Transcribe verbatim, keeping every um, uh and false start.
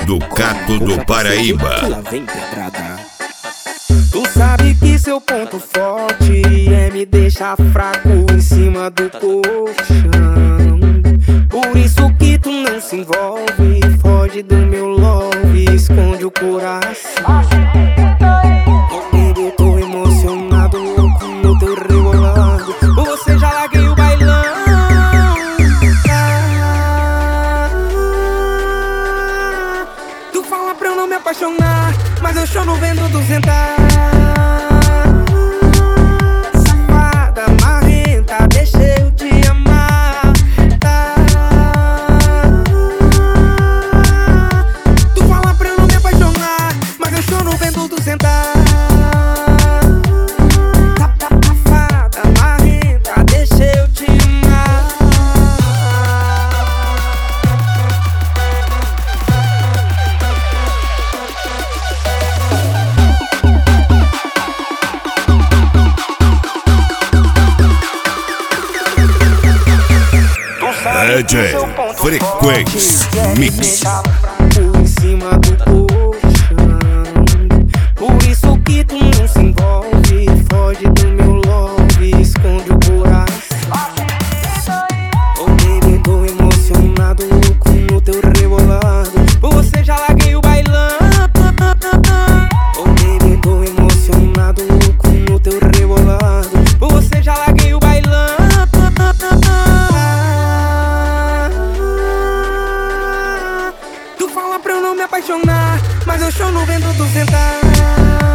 do Cato do Paraíba. Tu sabe que seu ponto forte é me deixar fraco em cima do colchão. Por isso que tu não se envolve, foge do meu love, esconde o coração. Baby, tô emocionado, louco no teu rebolado. Por você já larguei o bailão. Tu fala pra eu não me apaixonar, mas eu choro vendo duzentos. Safada, marrenta, deixa eu te amar, tá? Tu fala pra eu não me apaixonar, mas eu choro vendo duzentos. Safada, marrenta, deixa eu te amar. D J Frequência Mix. Em cima do colchão. Por isso que tu não se envolve, foge do meu love, esconde o coração. Oh baby, tô emocionado, louco no teu rebolado. Por você já larguei o bailão. Oh baby, tô emocionado, louco no teu rebolado. Por você já larguei o bailão. Tu fala pra eu não me apaixonar, mas eu choro vendo duzentos.